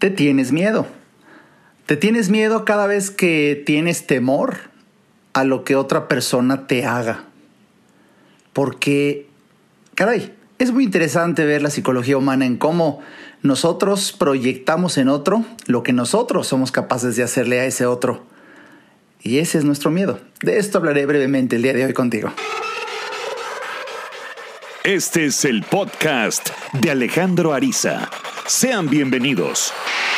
te tienes miedo. Te tienes miedo cada vez que tienes temor a lo que otra persona te haga. Porque, caray, es muy interesante ver la psicología humana en cómo nosotros proyectamos en otro lo que nosotros somos capaces de hacerle a ese otro. Y ese es nuestro miedo. De esto hablaré brevemente el día de hoy contigo. Este es el podcast de Alejandro Ariza. Sean bienvenidos.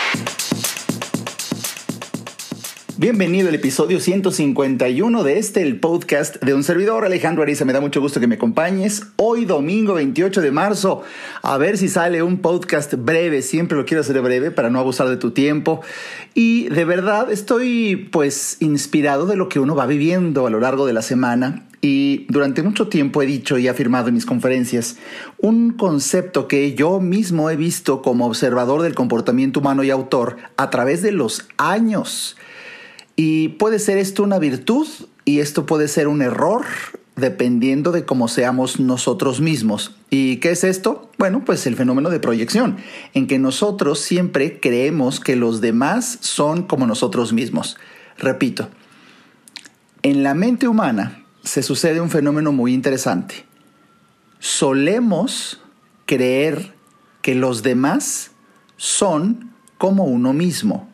Bienvenido al episodio 151 de el podcast de un servidor, Alejandro Ariza. Me da mucho gusto que me acompañes hoy domingo 28 de marzo. A ver si sale un podcast breve. Siempre lo quiero hacer breve para no abusar de tu tiempo. Y de verdad estoy inspirado de lo que uno va viviendo a lo largo de la semana. Y durante mucho tiempo he dicho y afirmado en mis conferencias un concepto que yo mismo he visto como observador del comportamiento humano y autor a través de los años. Y puede ser esto una virtud y esto puede ser un error dependiendo de cómo seamos nosotros mismos. ¿Y qué es esto? Bueno, pues el fenómeno de proyección, en que nosotros siempre creemos que los demás son como nosotros mismos. Repito, en la mente humana se sucede un fenómeno muy interesante. Solemos creer que los demás son como uno mismo.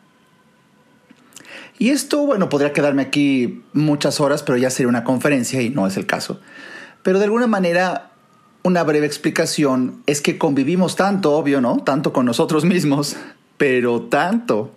Y esto, podría quedarme aquí muchas horas, pero ya sería una conferencia y no es el caso. Pero de alguna manera, una breve explicación es que convivimos tanto, obvio, ¿no? Tanto con nosotros mismos, pero tanto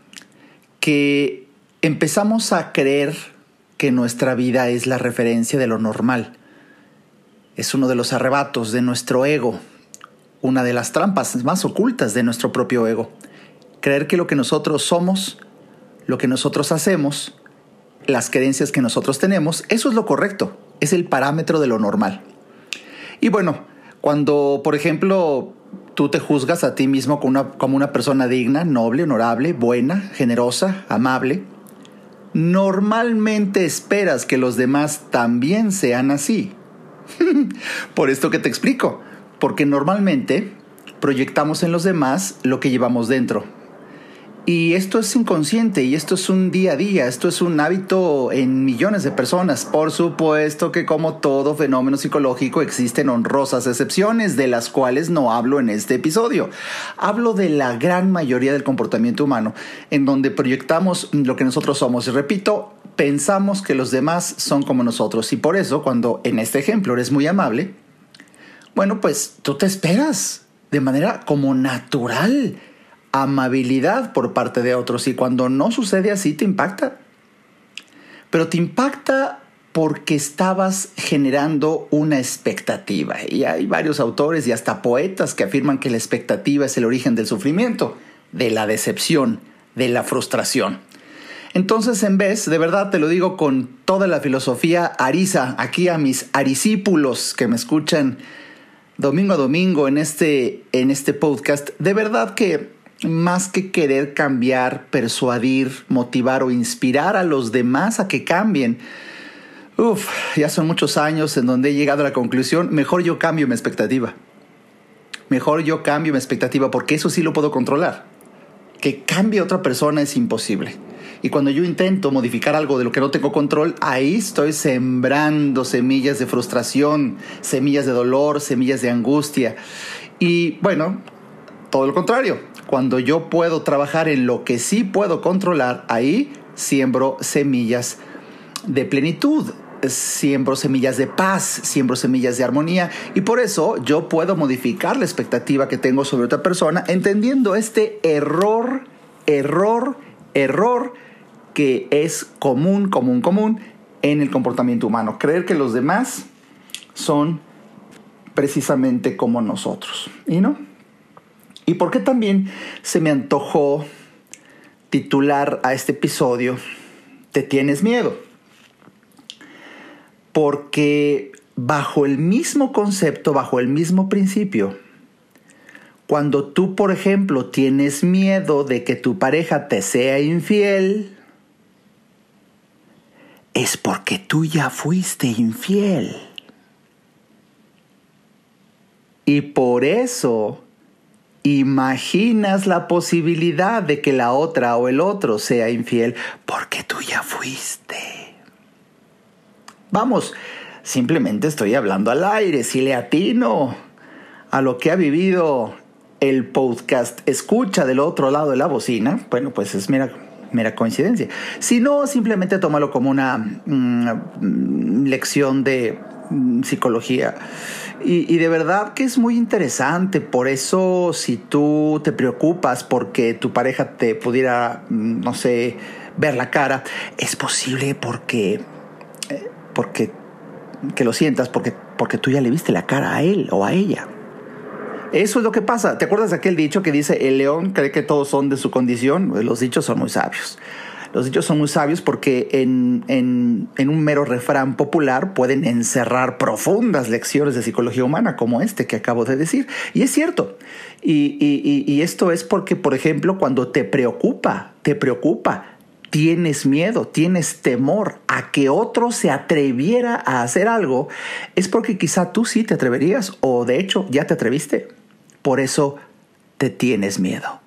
que empezamos a creer que nuestra vida es la referencia de lo normal. Es uno de los arrebatos de nuestro ego, una de las trampas más ocultas de nuestro propio ego. Creer que lo que nosotros somos, lo que nosotros hacemos, las creencias que nosotros tenemos, eso es lo correcto, es el parámetro de lo normal. Y cuando, por ejemplo, tú te juzgas a ti mismo como una persona digna, noble, honorable, buena, generosa, amable, normalmente esperas que los demás también sean así. Por esto que te explico, porque normalmente proyectamos en los demás lo que llevamos dentro. Y esto es inconsciente y esto es un día a día, esto es un hábito en millones de personas. Por supuesto que como todo fenómeno psicológico existen honrosas excepciones de las cuales no hablo en este episodio. Hablo de la gran mayoría del comportamiento humano, en donde proyectamos lo que nosotros somos. Y repito, pensamos que los demás son como nosotros. Y por eso, cuando en este ejemplo eres muy amable, tú te esperas de manera como natural amabilidad por parte de otros, y cuando no sucede así te impacta. Pero te impacta porque estabas generando una expectativa. Y hay varios autores y hasta poetas que afirman que la expectativa es el origen del sufrimiento, de la decepción, de la frustración. Entonces, en vez, de verdad te lo digo con toda la filosofía Ariza, aquí a mis arisípulos que me escuchan domingo a domingo en este podcast, de verdad que más que querer cambiar, persuadir, motivar o inspirar a los demás a que cambien, ya son muchos años en donde he llegado a la conclusión, mejor yo cambio mi expectativa. Porque eso sí lo puedo controlar. Que cambie otra persona es imposible. Y cuando yo intento modificar algo de lo que no tengo control, ahí estoy sembrando semillas de frustración, semillas de dolor, semillas de angustia. Y todo lo contrario. Cuando yo puedo trabajar en lo que sí puedo controlar, ahí siembro semillas de plenitud, siembro semillas de paz, siembro semillas de armonía. Y por eso yo puedo modificar la expectativa que tengo sobre otra persona, entendiendo este error que es común en el comportamiento humano. Creer que los demás son precisamente como nosotros. ¿Y no? ¿Y por qué también se me antojó titular a este episodio ¿Te tienes miedo? Porque bajo el mismo concepto, bajo el mismo principio, cuando tú, por ejemplo, tienes miedo de que tu pareja te sea infiel, es porque tú ya fuiste infiel. Y por eso imaginas la posibilidad de que la otra o el otro sea infiel porque tú ya fuiste. Vamos, simplemente estoy hablando al aire. Si le atino a lo que ha vivido el podcast escucha del otro lado de la bocina, bueno, pues es mera coincidencia. Si no, simplemente tómalo como una lección de psicología. Y de verdad que es muy interesante. Por eso, si tú te preocupas porque tu pareja te pudiera, no sé, ver la cara, es posible porque que lo sientas, porque tú ya le viste la cara a él o a ella. Eso es lo que pasa. ¿Te acuerdas de aquel dicho que dice: el león cree que todos son de su condición? Los dichos son muy sabios. Los dichos son muy sabios porque en un mero refrán popular pueden encerrar profundas lecciones de psicología humana, como este que acabo de decir. Y es cierto. Y esto es porque, por ejemplo, cuando te preocupa, tienes miedo, tienes temor a que otro se atreviera a hacer algo, es porque quizá tú sí te atreverías, o de hecho ya te atreviste. Por eso te tienes miedo.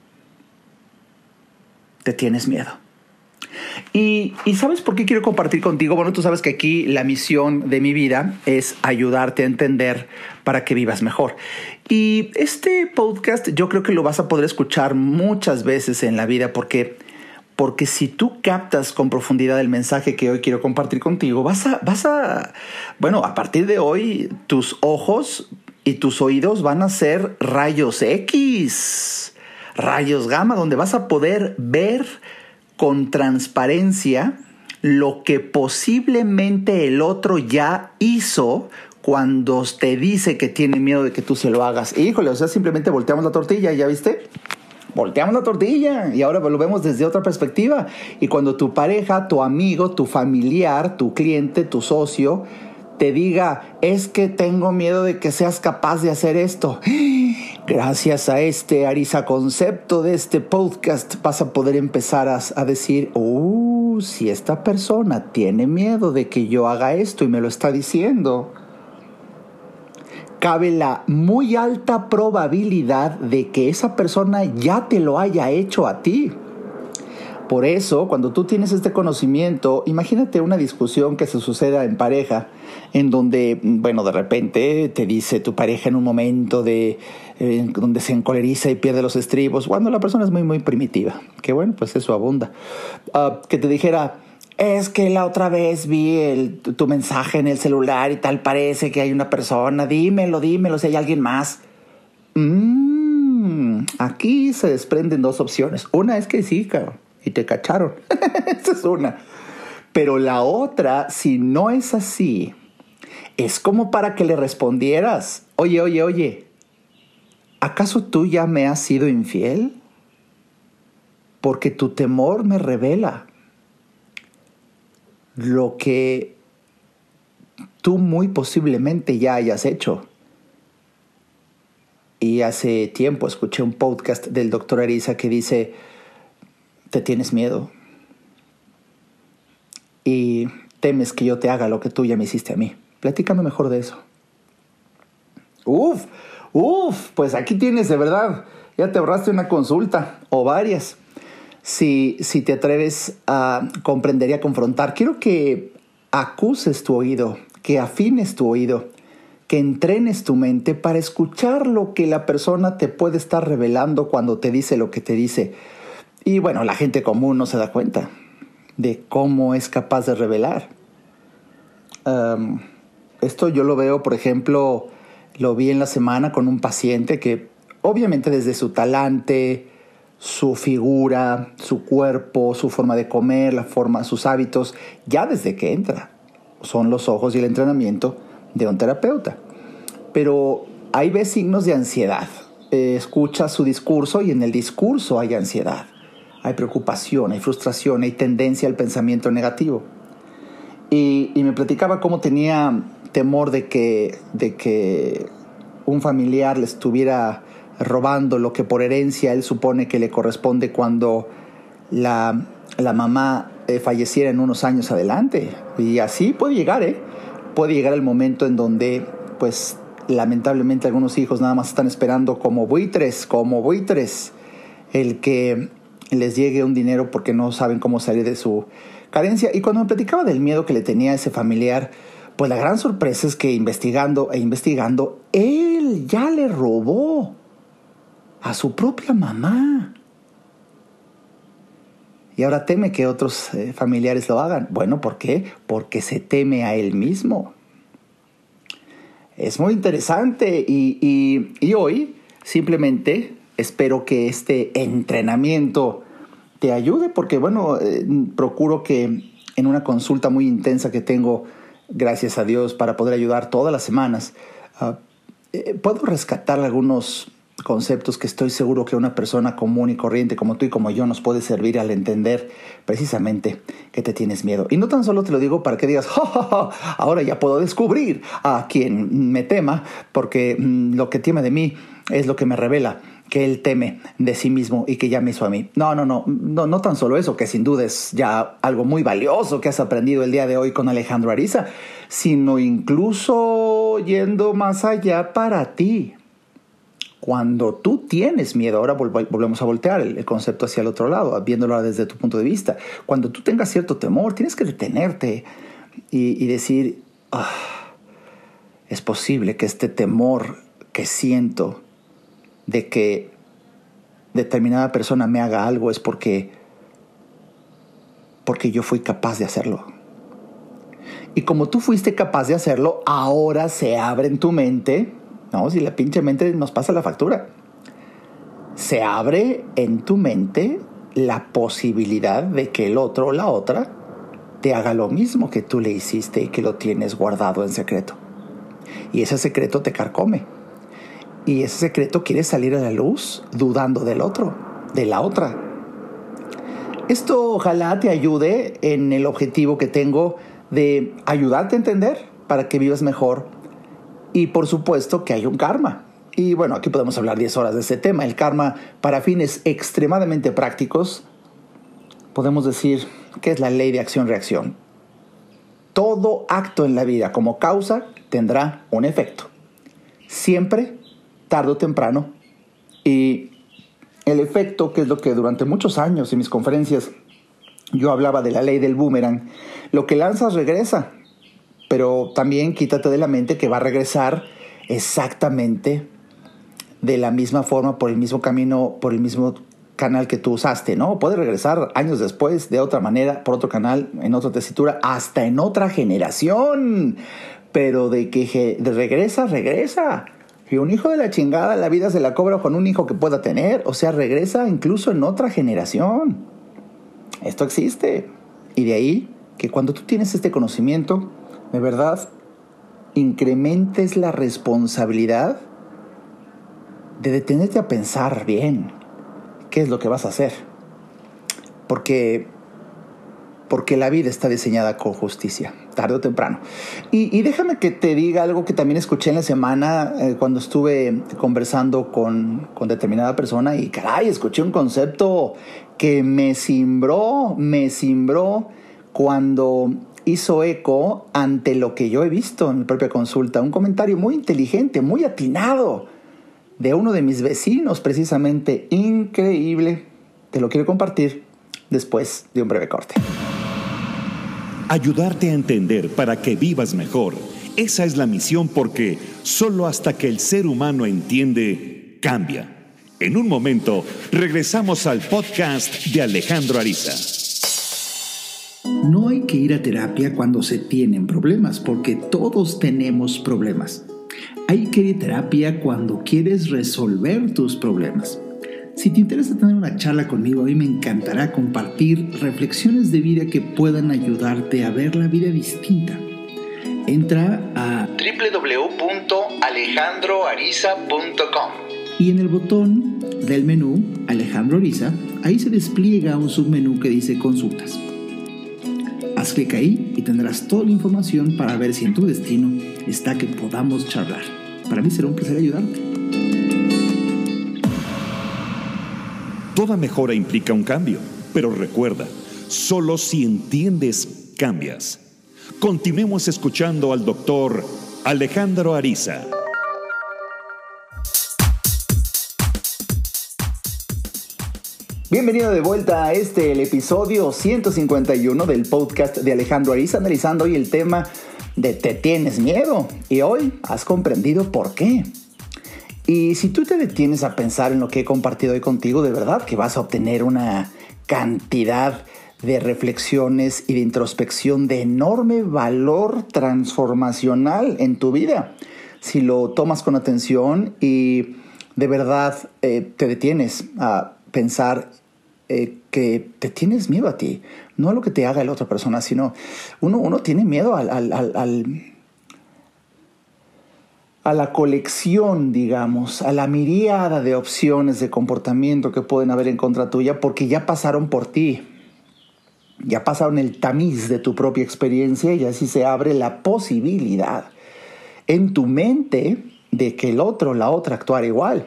Te tienes miedo. ¿Y sabes por qué quiero compartir contigo? Bueno, tú sabes que aquí la misión de mi vida es ayudarte a entender para que vivas mejor. Y este podcast yo creo que lo vas a poder escuchar muchas veces en la vida porque si tú captas con profundidad el mensaje que hoy quiero compartir contigo, vas a, bueno, a partir de hoy tus ojos y tus oídos van a ser rayos X, rayos gamma, donde vas a poder ver con transparencia lo que posiblemente el otro ya hizo cuando te dice que tiene miedo de que tú se lo hagas. Híjole, o sea, simplemente volteamos la tortilla, ¿ya viste? Volteamos la tortilla y ahora lo vemos desde otra perspectiva. Y cuando tu pareja, tu amigo, tu familiar, tu cliente, tu socio te diga: es que tengo miedo de que seas capaz de hacer esto, gracias a este Arisa concepto de este podcast vas a poder empezar a decir: si esta persona tiene miedo de que yo haga esto y me lo está diciendo, cabe la muy alta probabilidad de que esa persona ya te lo haya hecho a ti. Por eso, cuando tú tienes este conocimiento, imagínate una discusión que se suceda en pareja, en donde, bueno, de repente te dice tu pareja en un momento donde se encoleriza y pierde los estribos, cuando la persona es muy, muy primitiva, que bueno, pues eso abunda, que te dijera: es que la otra vez vi tu mensaje en el celular y tal parece que hay una persona, dímelo, si hay alguien más. Aquí se desprenden dos opciones. Una es que sí, cabrón, y te cacharon. Esa es una. Pero la otra, si no es así, es como para que le respondieras: oye, ¿acaso tú ya me has sido infiel? Porque tu temor me revela lo que tú muy posiblemente ya hayas hecho. Y hace tiempo escuché un podcast del Dr. Arisa que dice: te tienes miedo y temes que yo te haga lo que tú ya me hiciste a mí. Platícame mejor de eso. Pues aquí tienes, de verdad, ya te ahorraste una consulta o varias. Si te atreves a comprender y a confrontar, quiero que acuses tu oído, que afines tu oído, que entrenes tu mente para escuchar lo que la persona te puede estar revelando cuando te dice lo que te dice. Y bueno, la gente común no se da cuenta de cómo es capaz de revelar. Esto yo lo veo, por ejemplo, lo vi en la semana con un paciente que obviamente desde su talante, su figura, su cuerpo, su forma de comer, sus hábitos, ya desde que entra, son los ojos y el entrenamiento de un terapeuta. Pero ahí ves signos de ansiedad. Escucha su discurso y en el discurso hay ansiedad. Hay preocupación, hay frustración, hay tendencia al pensamiento negativo. Y me platicaba cómo tenía temor de que un familiar le estuviera robando lo que por herencia él supone que le corresponde cuando la mamá falleciera en unos años adelante. Y así puede llegar, Puede llegar el momento en donde pues lamentablemente algunos hijos nada más están esperando como buitres, el que les llegue un dinero porque no saben cómo salir de su carencia. Y cuando me platicaba del miedo que le tenía a ese familiar, pues la gran sorpresa es que investigando, él ya le robó a su propia mamá. Y ahora teme que otros familiares lo hagan. Bueno, ¿por qué? Porque se teme a él mismo. Es muy interesante y hoy simplemente espero que este entrenamiento te ayude porque, procuro que en una consulta muy intensa que tengo, gracias a Dios, para poder ayudar todas las semanas, puedo rescatar algunos conceptos que estoy seguro que una persona común y corriente como tú y como yo nos puede servir al entender precisamente que te tienes miedo. Y no tan solo te lo digo para que digas, ¡ja, ja, ja! Ahora ya puedo descubrir a quien me tema, porque lo que teme de mí es lo que me revela que él teme de sí mismo y que ya me hizo a mí. No tan solo eso, que sin duda es ya algo muy valioso que has aprendido el día de hoy con Alejandro Ariza, sino incluso yendo más allá para ti. Cuando tú tienes miedo, ahora volvemos a voltear el concepto hacia el otro lado, viéndolo desde tu punto de vista. Cuando tú tengas cierto temor, tienes que detenerte y decir, es posible que este temor que siento de que determinada persona me haga algo es porque yo fui capaz de hacerlo. Y como tú fuiste capaz de hacerlo, ahora se abre en tu mente. No, si la pinche mente nos pasa la factura. Se abre en tu mente la posibilidad de que el otro o la otra te haga lo mismo que tú le hiciste y que lo tienes guardado en secreto. Y ese secreto te carcome. Y ese secreto quiere salir a la luz dudando del otro, de la otra. Esto ojalá te ayude en el objetivo que tengo de ayudarte a entender para que vivas mejor. Y por supuesto que hay un karma. Y bueno, aquí podemos hablar 10 horas de ese tema. El karma, para fines extremadamente prácticos, podemos decir que es la ley de acción-reacción. Todo acto en la vida como causa tendrá un efecto. Siempre, tarde o temprano. Y el efecto, que es lo que durante muchos años en mis conferencias yo hablaba de la ley del boomerang, lo que lanzas regresa. Pero también quítate de la mente que va a regresar exactamente de la misma forma, por el mismo camino, por el mismo canal que tú usaste, ¿no? Puede regresar años después, de otra manera, por otro canal, en otra tesitura, hasta en otra generación. Pero de que regresa. Y un hijo de la chingada, la vida se la cobra con un hijo que pueda tener. O sea, regresa incluso en otra generación. Esto existe. Y de ahí que cuando tú tienes este conocimiento, de verdad, incrementes la responsabilidad de detenerte a pensar bien qué es lo que vas a hacer. Porque la vida está diseñada con justicia, tarde o temprano. Y déjame que te diga algo que también escuché en la semana cuando estuve conversando con determinada persona y caray, escuché un concepto que me cimbró cuando hizo eco ante lo que yo he visto en mi propia consulta. Un comentario muy inteligente, muy atinado, de uno de mis vecinos, precisamente. Increíble. Te lo quiero compartir después de un breve corte. Ayudarte a entender para que vivas mejor. Esa es la misión, porque solo hasta que el ser humano entiende, cambia. En un momento, regresamos al podcast de Alejandro Ariza. No hay que ir a terapia cuando se tienen problemas, porque todos tenemos problemas. Hay que ir a terapia cuando quieres resolver tus problemas. Si te interesa tener una charla conmigo, a mí me encantará compartir reflexiones de vida que puedan ayudarte a ver la vida distinta. Entra a www.alejandroariza.com y en el botón del menú Alejandro Ariza, ahí se despliega un submenú que dice Consultas. Haz clic ahí y tendrás toda la información para ver si en tu destino está que podamos charlar. Para mí será un placer ayudarte. Toda mejora implica un cambio, pero recuerda, solo si entiendes, cambias. Continuemos escuchando al doctor Alejandro Ariza. Bienvenido de vuelta a el episodio 151 del podcast de Alejandro Ariza, analizando hoy el tema de ¿te tienes miedo? Y hoy has comprendido por qué. Y si tú te detienes a pensar en lo que he compartido hoy contigo, de verdad que vas a obtener una cantidad de reflexiones y de introspección de enorme valor transformacional en tu vida. Si lo tomas con atención y de verdad te detienes a pensar que te tienes miedo a ti, no a lo que te haga la otra persona, sino uno tiene miedo a la colección, digamos, a la miríada de opciones de comportamiento que pueden haber en contra tuya porque ya pasaron por ti, ya pasaron el tamiz de tu propia experiencia y así se abre la posibilidad en tu mente de que el otro, la otra actuara igual.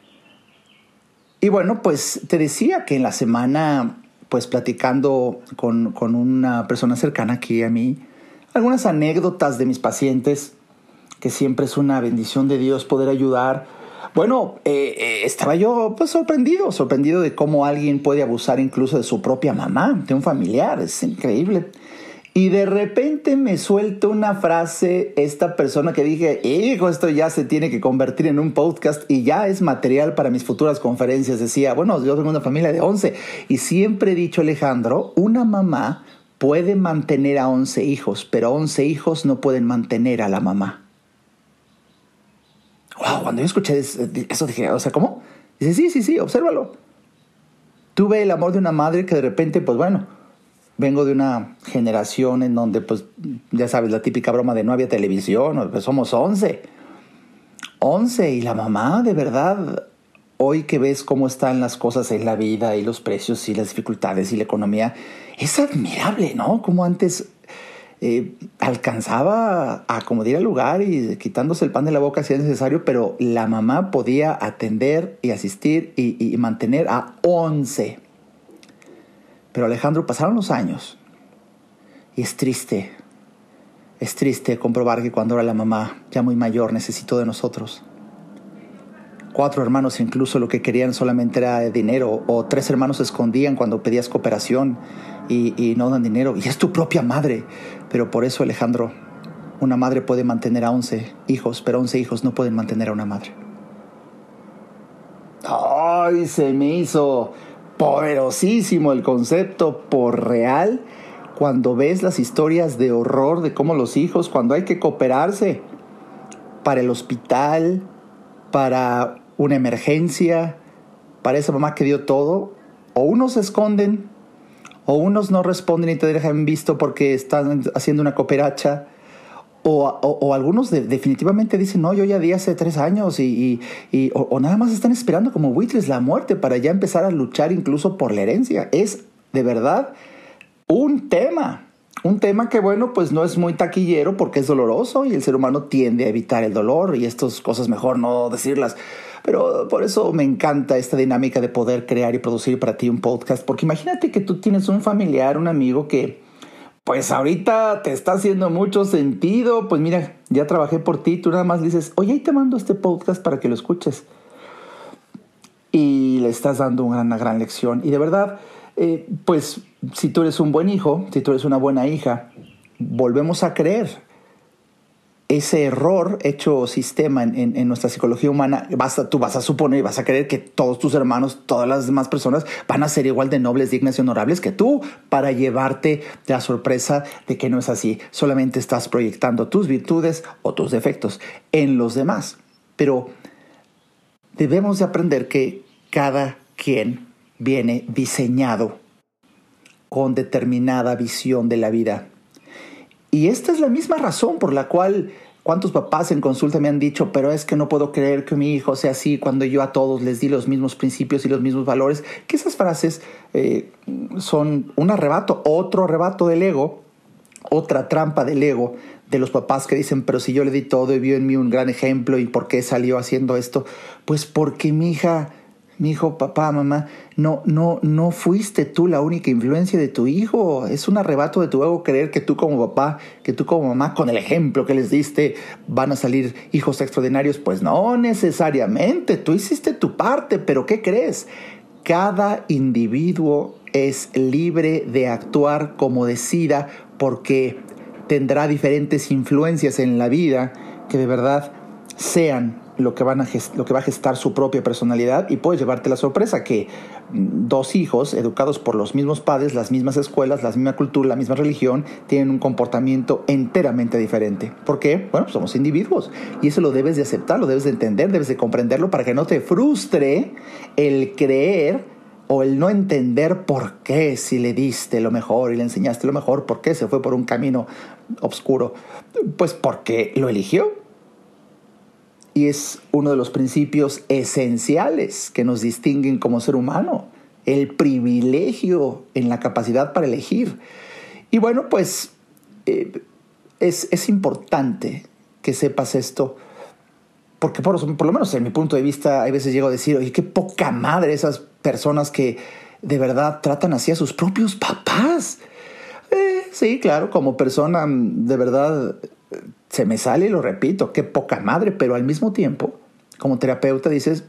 Y bueno, pues te decía que en la semana, pues platicando con una persona cercana aquí a mí, algunas anécdotas de mis pacientes, que siempre es una bendición de Dios poder ayudar. Bueno, estaba yo pues sorprendido de cómo alguien puede abusar incluso de su propia mamá, de un familiar, es increíble. Y de repente me suelta una frase esta persona que dije, hijo, esto ya se tiene que convertir en un podcast y ya es material para mis futuras conferencias. Decía, bueno, yo tengo una familia de 11 y siempre he dicho, Alejandro, una mamá puede mantener a 11 hijos, pero 11 hijos no pueden mantener a la mamá. Wow, cuando yo escuché eso dije, o sea, ¿cómo? Dice, sí, obsérvalo. Tuve el amor de una madre que de repente, pues bueno, vengo de una generación en donde, pues, ya sabes, la típica broma de no había televisión, pues somos 11. 11, y la mamá, de verdad, hoy que ves cómo están las cosas en la vida y los precios y las dificultades y la economía, es admirable, ¿no? Como antes alcanzaba a acomodar el lugar y quitándose el pan de la boca si era necesario, pero la mamá podía atender y asistir y mantener a 11. Pero Alejandro, pasaron los años y es triste comprobar que cuando era la mamá, ya muy mayor, necesitó de nosotros. 4 hermanos incluso lo que querían solamente era dinero, o 3 hermanos se escondían cuando pedías cooperación y no dan dinero. Y es tu propia madre. Pero por eso, Alejandro, una madre puede mantener a 11 hijos, pero 11 hijos no pueden mantener a una madre. ¡Ay! Se me hizo poderosísimo el concepto por real cuando ves las historias de horror de cómo los hijos, cuando hay que cooperarse para el hospital, para una emergencia, para esa mamá que dio todo, o unos se esconden, o unos no responden y te dejan visto porque están haciendo una cooperacha, o algunos definitivamente dicen, no, yo ya di hace 3 años o nada más están esperando como buitres la muerte para ya empezar a luchar incluso por la herencia. Es de verdad un tema que bueno, pues no es muy taquillero porque es doloroso y el ser humano tiende a evitar el dolor y estas cosas mejor no decirlas. Pero por eso me encanta esta dinámica de poder crear y producir para ti un podcast, porque imagínate que tú tienes un familiar, un amigo que pues ahorita te está haciendo mucho sentido. Pues mira, ya trabajé por ti. Tú nada más dices, oye, ahí te mando este podcast para que lo escuches. Y le estás dando una gran lección. Y de verdad, pues si tú eres un buen hijo, si tú eres una buena hija, volvemos a creer. Ese error hecho sistema en nuestra psicología humana, tú vas a suponer y vas a creer que todos tus hermanos, todas las demás personas van a ser igual de nobles, dignas y honorables que tú, para llevarte la sorpresa de que no es así. Solamente estás proyectando tus virtudes o tus defectos en los demás. Pero debemos de aprender que cada quien viene diseñado con determinada visión de la vida. Y esta es la misma razón por la cual cuántos papás en consulta me han dicho, pero es que no puedo creer que mi hijo sea así cuando yo a todos les di los mismos principios y los mismos valores. Que esas frases son un arrebato, otro arrebato del ego, otra trampa del ego de los papás que dicen, pero si yo le di todo y vio en mí un gran ejemplo, ¿y por qué salió haciendo esto? Pues porque mi hijo, papá, mamá, no fuiste tú la única influencia de tu hijo. Es un arrebato de tu ego creer que tú como papá, que tú como mamá, con el ejemplo que les diste, van a salir hijos extraordinarios. Pues no necesariamente, tú hiciste tu parte, pero ¿qué crees? Cada individuo es libre de actuar como decida porque tendrá diferentes influencias en la vida que de verdad sean lo que va a gestar su propia personalidad, y puedes llevarte la sorpresa que dos hijos educados por los mismos padres, las mismas escuelas, la misma cultura, la misma religión, tienen un comportamiento enteramente diferente. ¿Por qué? Bueno, somos individuos y eso lo debes de aceptar, lo debes de entender, debes de comprenderlo para que no te frustre el creer o el no entender por qué, si le diste lo mejor y le enseñaste lo mejor, por qué se fue por un camino oscuro. Pues porque lo eligió. Y es uno de los principios esenciales que nos distinguen como ser humano, el privilegio en la capacidad para elegir. Y bueno, pues es importante que sepas esto, porque por lo menos en mi punto de vista, hay veces llego a decir, oye, qué poca madre esas personas que de verdad tratan así a sus propios papás. Sí, claro, como persona de verdad se me sale y lo repito, qué poca madre, pero al mismo tiempo, como terapeuta dices,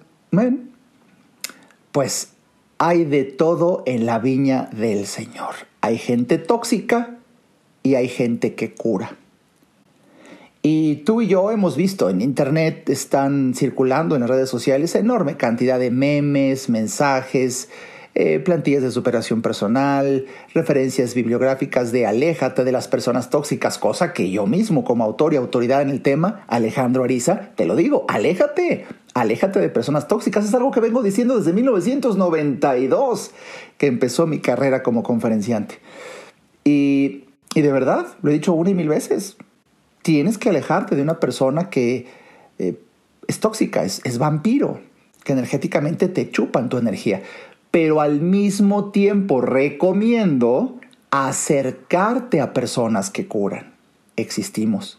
pues hay de todo en la viña del Señor. Hay gente tóxica y hay gente que cura. Y tú y yo hemos visto en internet, están circulando en las redes sociales enorme cantidad de memes, mensajes, plantillas de superación personal, referencias bibliográficas de aléjate de las personas tóxicas, cosa que yo mismo como autor y autoridad en el tema, Alejandro Ariza, te lo digo, aléjate de personas tóxicas. Es algo que vengo diciendo desde 1992, que empezó mi carrera como conferenciante. Y de verdad, lo he dicho una y mil veces, tienes que alejarte de una persona que es tóxica, es vampiro, que energéticamente te chupan tu energía. Pero al mismo tiempo recomiendo acercarte a personas que curan. Existimos.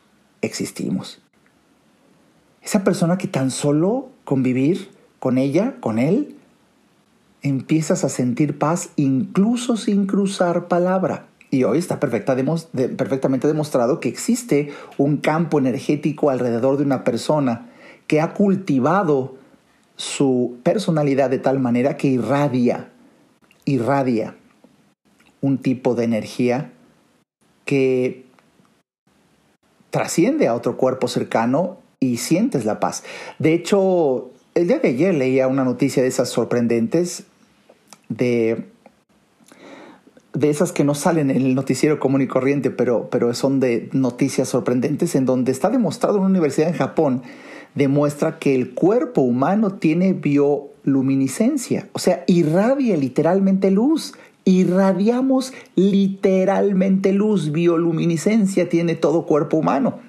Esa persona que tan solo convivir con ella, con él, empiezas a sentir paz incluso sin cruzar palabra. Y hoy está perfectamente demostrado que existe un campo energético alrededor de una persona que ha cultivado su personalidad de tal manera que irradia un tipo de energía que trasciende a otro cuerpo cercano y sientes la paz. De hecho, el día de ayer leía una noticia de esas sorprendentes, de esas que no salen en el noticiero común y corriente, pero son de noticias sorprendentes, en donde está demostrado en una universidad en Japón, demuestra que el cuerpo humano tiene bioluminiscencia, o sea, irradia literalmente luz. Irradiamos literalmente luz, bioluminiscencia tiene todo cuerpo humano.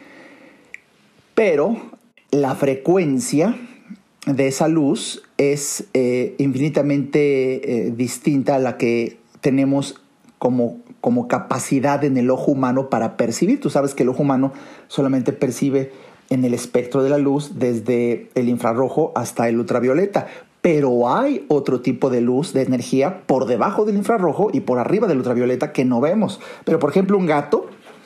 Pero la frecuencia de esa luz es infinitamente distinta a la que tenemos como capacidad en el ojo humano para percibir. Tú sabes que el ojo humano solamente percibe en el espectro de la luz desde el infrarrojo hasta el ultravioleta. Pero hay otro tipo de luz, de energía, por debajo del infrarrojo y por arriba del ultravioleta que no vemos. Pero, por ejemplo, un gato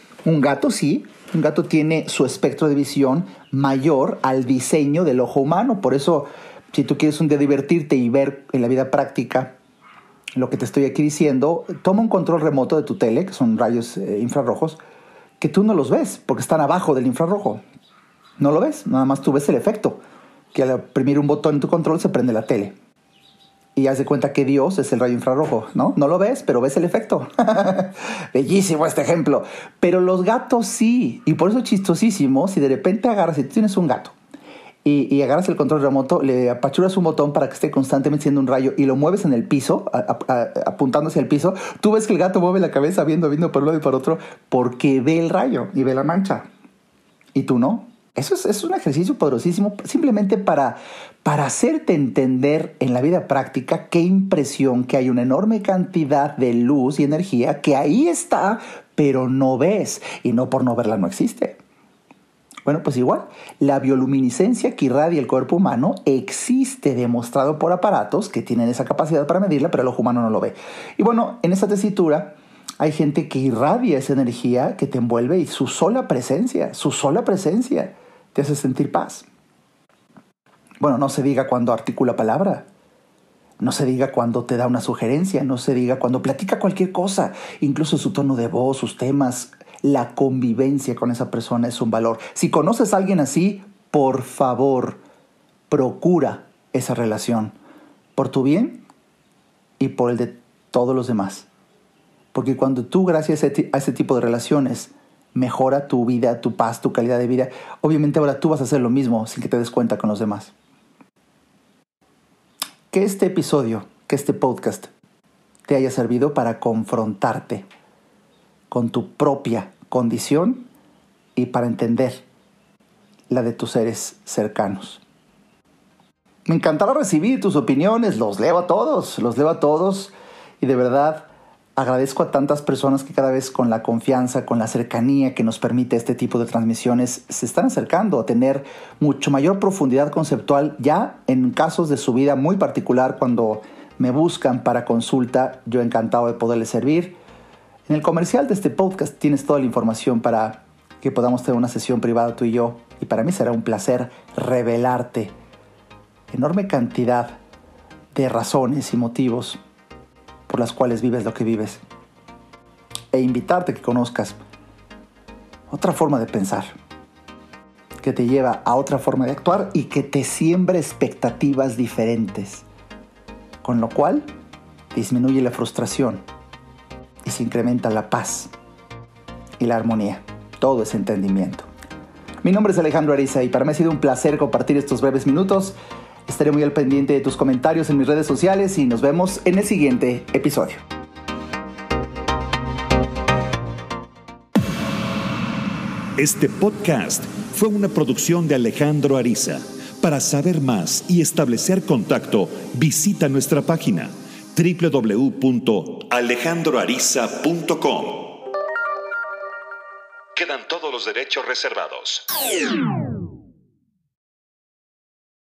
tiene su espectro de visión mayor al diseño del ojo humano. Por eso, si tú quieres un día divertirte y ver en la vida práctica lo que te estoy aquí diciendo, toma un control remoto de tu tele, que son rayos infrarrojos, que tú no los ves porque están abajo del infrarrojo. No lo ves, nada más tú ves el efecto, que al oprimir un botón en tu control se prende la tele. Y haz de cuenta que Dios es el rayo infrarrojo, ¿no? No lo ves, pero ves el efecto. Bellísimo este ejemplo. Pero los gatos sí, y por eso es chistosísimo si de repente agarras, si tú tienes un gato, y agarras el control remoto, le apachuras un botón para que esté constantemente siendo un rayo y lo mueves en el piso, apuntando hacia el piso, tú ves que el gato mueve la cabeza viendo por un lado y por otro porque ve el rayo y ve la mancha. Y tú no. Eso es un ejercicio poderosísimo simplemente para hacerte entender en la vida práctica qué impresión que hay una enorme cantidad de luz y energía que ahí está, pero no ves. Y no por no verla no existe. Bueno, pues igual, la bioluminiscencia que irradia el cuerpo humano existe, demostrado por aparatos que tienen esa capacidad para medirla, pero el ojo humano no lo ve. Y bueno, en esta tesitura hay gente que irradia esa energía que te envuelve y su sola presencia te hace sentir paz. Bueno, no se diga cuando articula palabra. No se diga cuando te da una sugerencia, no se diga cuando platica cualquier cosa, incluso su tono de voz, sus temas, la convivencia con esa persona es un valor. Si conoces a alguien así, por favor, procura esa relación por tu bien y por el de todos los demás. Porque cuando tú, gracias a ese tipo de relaciones, mejora tu vida, tu paz, tu calidad de vida, obviamente ahora tú vas a hacer lo mismo sin que te des cuenta con los demás. Que este episodio, que este podcast te haya servido para confrontarte con tu propia condición y para entender la de tus seres cercanos. Me encantará recibir tus opiniones, los leo a todos y de verdad agradezco a tantas personas que cada vez con la confianza, con la cercanía que nos permite este tipo de transmisiones, se están acercando a tener mucho mayor profundidad conceptual ya en casos de su vida muy particular. Cuando me buscan para consulta, yo encantado de poderles servir. En el comercial de este podcast tienes toda la información para que podamos tener una sesión privada tú y yo, y para mí será un placer revelarte enorme cantidad de razones y motivos por las cuales vives lo que vives, e invitarte a que conozcas otra forma de pensar que te lleva a otra forma de actuar y que te siembra expectativas diferentes, con lo cual disminuye la frustración y se incrementa la paz y la armonía. Todo es entendimiento. Mi nombre es Alejandro Ariza y para mí ha sido un placer compartir estos breves minutos. Estaré muy al pendiente de tus comentarios en mis redes sociales y nos vemos en el siguiente episodio. Este podcast fue una producción de Alejandro Ariza. Para saber más y establecer contacto, visita nuestra página www.alejandroariza.com. Quedan todos los derechos reservados.